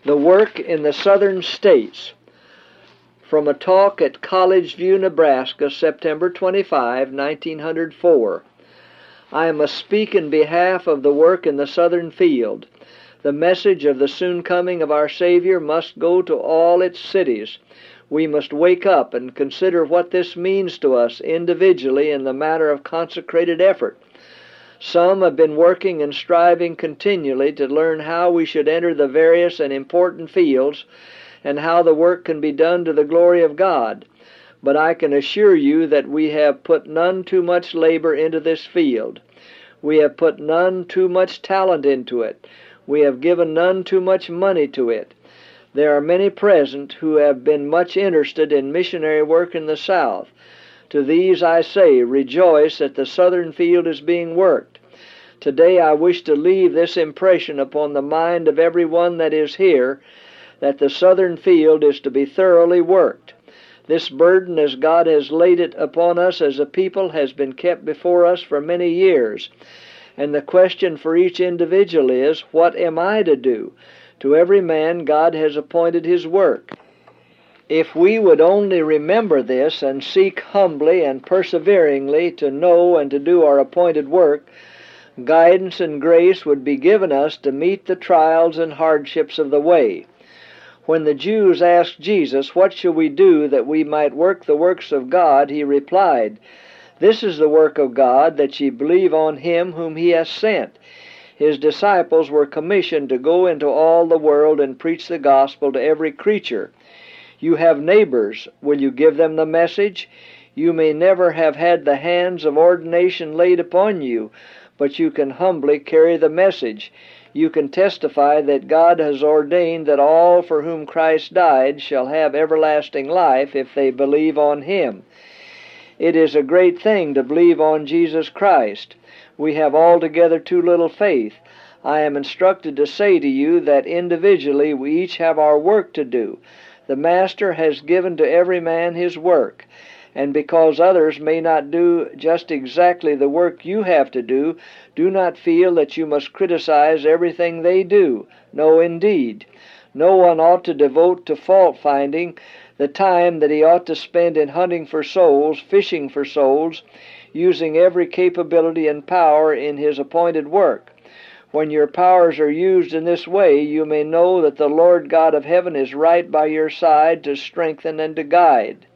The Work in the Southern States, from a talk at College View, Nebraska, September 25, 1904. I must speak in behalf of the work in the southern field. The message of the soon coming of our Savior must go to all its cities. We must wake up and consider what this means to us individually in the matter of consecrated effort. Some have been working and striving continually to learn how we should enter the various and important fields and how the work can be done to the glory of God. But I can assure you that we have put none too much labor into this field. We have put none too much talent into it. We have given none too much money to it. There are many present who have been much interested in missionary work in the South. To these I say, rejoice that the southern field is being worked. Today I wish to leave this impression upon the mind of every one that is here, that the southern field is to be thoroughly worked. This burden, as God has laid it upon us as a people, has been kept before us for many years. And the question for each individual is, what am I to do? To every man God has appointed his work. If we would only remember this and seek humbly and perseveringly to know and to do our appointed work, guidance and grace would be given us to meet the trials and hardships of the way. When the Jews asked Jesus, "What shall we do that we might work the works of God?" he replied, "This is the work of God, that ye believe on him whom he hath sent." His disciples were commissioned to go into all the world and preach the gospel to every creature. You have neighbors. Will you give them the message? You may never have had the hands of ordination laid upon you, but you can humbly carry the message. You can testify that God has ordained that all for whom Christ died shall have everlasting life if they believe on him. It is a great thing to believe on Jesus Christ. We have altogether too little faith. I am instructed to say to you that individually we each have our work to do. The Master has given to every man his work. And because others may not do just exactly the work you have to do, do not feel that you must criticize everything they do. No, indeed. No one ought to devote to fault-finding the time that he ought to spend in hunting for souls, fishing for souls, using every capability and power in his appointed work. When your powers are used in this way, you may know that the Lord God of heaven is right by your side to strengthen and to guide.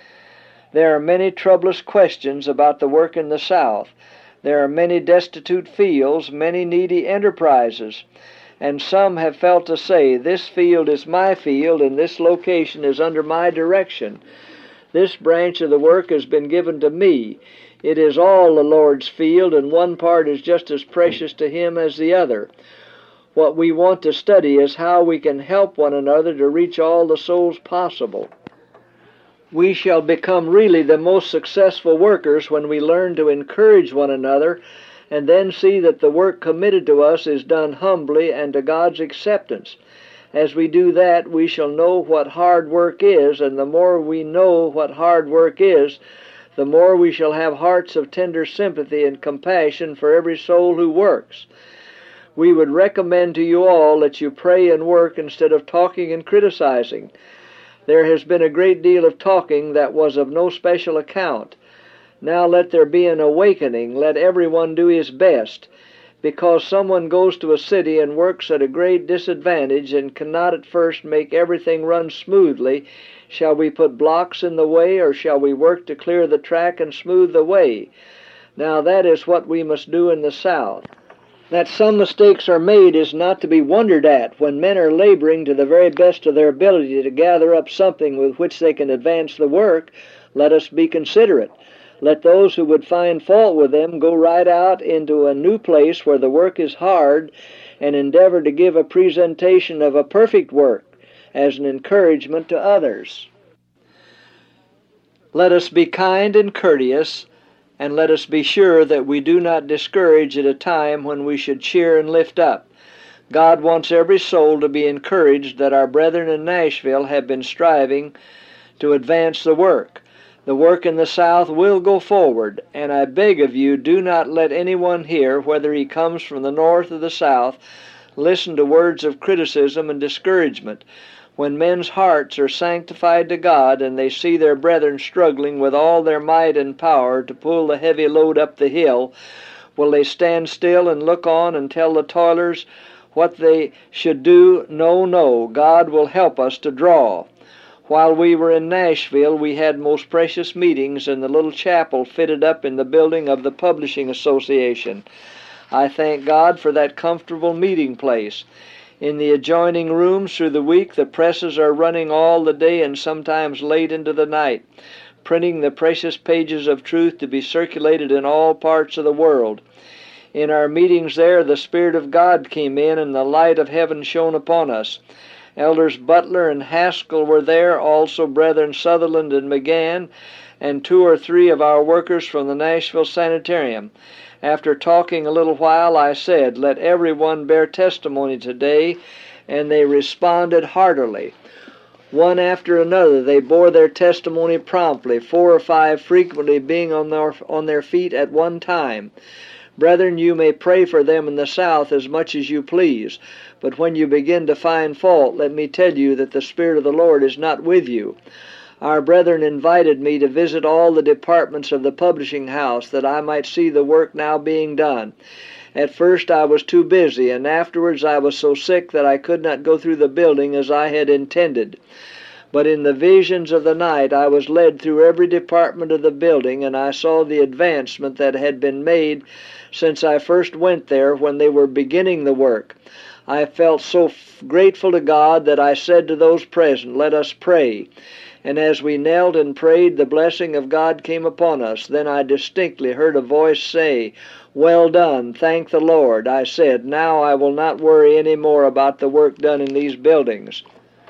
There are many troublous questions about the work in the South. There are many destitute fields, many needy enterprises, and some have felt to say, "This field is my field, and this location is under my direction. This branch of the work has been given to me. It is all the Lord's field, and one part is just as precious to him as the other." What we want to study is how we can help one another to reach all the souls possible. We shall become really the most successful workers when we learn to encourage one another and then see that the work committed to us is done humbly and to God's acceptance. As we do that, we shall know what hard work is, and the more we know what hard work is, the more we shall have hearts of tender sympathy and compassion for every soul who works. We would recommend to you all that you pray and work instead of talking and criticizing. There has been a great deal of talking that was of no special account. Now let there be an awakening. Let everyone do his best. Because someone goes to a city and works at a great disadvantage and cannot at first make everything run smoothly, shall we put blocks in the way, or shall we work to clear the track and smooth the way? Now that is what we must do in the South. That some mistakes are made is not to be wondered at. When men are laboring to the very best of their ability to gather up something with which they can advance the work, let us be considerate. Let those who would find fault with them go right out into a new place where the work is hard and endeavor to give a presentation of a perfect work as an encouragement to others. Let us be kind and courteous, and let us be sure that we do not discourage at a time when we should cheer and lift up. God wants every soul to be encouraged that our brethren in Nashville have been striving to advance the work. The work in the South will go forward, and I beg of you, do not let anyone here, whether he comes from the North or the South, listen to words of criticism and discouragement. When men's hearts are sanctified to God and they see their brethren struggling with all their might and power to pull the heavy load up the hill, will they stand still and look on and tell the toilers what they should do? No, no. God will help us to draw. While we were in Nashville, we had most precious meetings in the little chapel fitted up in the building of the Publishing Association. I thank God for that comfortable meeting place. In the adjoining rooms through the week, the presses are running all the day and sometimes late into the night, printing the precious pages of truth to be circulated in all parts of the world. In our meetings there, the Spirit of God came in and the light of heaven shone upon us. Elders Butler and Haskell were there, also Brethren Sutherland and McGann, and 2 or 3 of our workers from the Nashville Sanitarium. After talking a little while, I said, "Let everyone bear testimony today," and they responded heartily. One after another, they bore their testimony promptly, 4 or 5 frequently being on their feet at one time. Brethren, you may pray for them in the South as much as you please, but when you begin to find fault, let me tell you that the Spirit of the Lord is not with you. Our brethren invited me to visit all the departments of the publishing house that I might see the work now being done. At first I was too busy, and afterwards I was so sick that I could not go through the building as I had intended. But in the visions of the night I was led through every department of the building, and I saw the advancement that had been made since I first went there when they were beginning the work. I felt so grateful to God that I said to those present, "Let us pray." And as we knelt and prayed, the blessing of God came upon us. Then I distinctly heard a voice say, "Well done, thank the Lord." I said, "Now I will not worry any more about the work done in these buildings."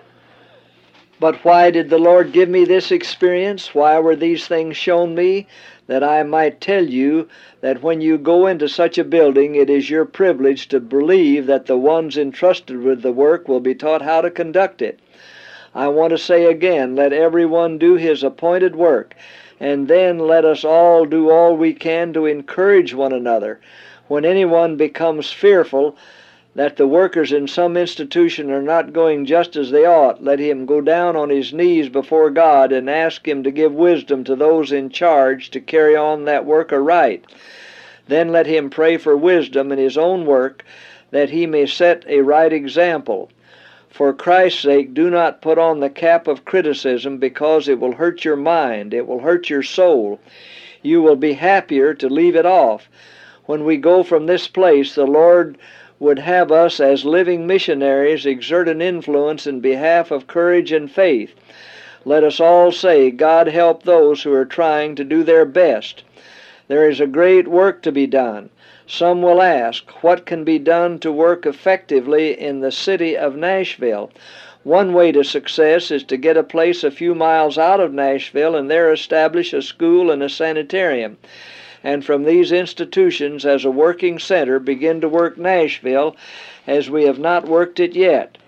But why did the Lord give me this experience? Why were these things shown me? That I might tell you that when you go into such a building, it is your privilege to believe that the ones entrusted with the work will be taught how to conduct it. I want to say again, let everyone do his appointed work, and then let us all do all we can to encourage one another. When anyone becomes fearful that the workers in some institution are not going just as they ought, let him go down on his knees before God and ask Him to give wisdom to those in charge to carry on that work aright. Then let him pray for wisdom in his own work, that he may set a right example. For Christ's sake, do not put on the cap of criticism, because it will hurt your mind, it will hurt your soul. You will be happier to leave it off. When we go from this place, the Lord would have us as living missionaries exert an influence in behalf of courage and faith. Let us all say, "God help those who are trying to do their best." There is a great work to be done. Some will ask, what can be done to work effectively in the city of Nashville? One way to success is to get a place a few miles out of Nashville and there establish a school and a sanitarium. And from these institutions, as a working center, begin to work Nashville as we have not worked it yet.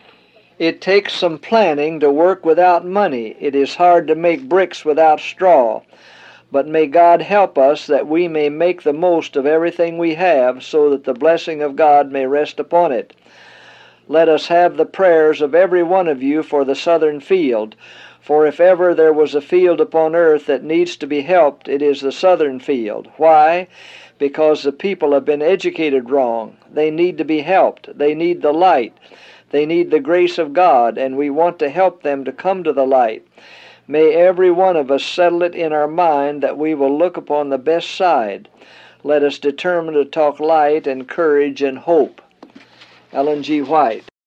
It takes some planning to work without money. It is hard to make bricks without straw. But may God help us that we may make the most of everything we have, so that the blessing of God may rest upon it. Let us have the prayers of every one of you for the southern field. For if ever there was a field upon earth that needs to be helped, it is the southern field. Why? Because the people have been educated wrong. They need to be helped. They need the light. They need the grace of God, and we want to help them to come to the light. May every one of us settle it in our mind that we will look upon the best side. Let us determine to talk light and courage and hope. Ellen G. White.